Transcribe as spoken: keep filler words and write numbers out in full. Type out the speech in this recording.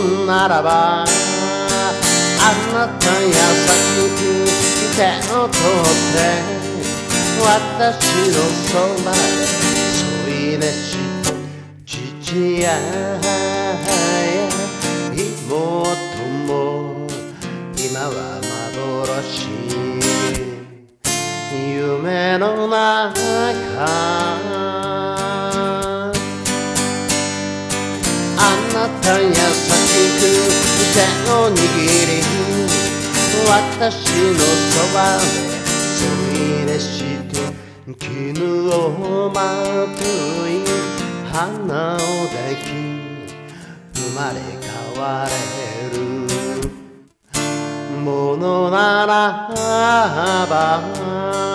ならばあなた優しく手を取って私のそばで添い寝して父や妹も今は幻夢の中あなた優しく手を握り私のそばで添い寝して絹をまとい花を抱き生まれ変われるものならば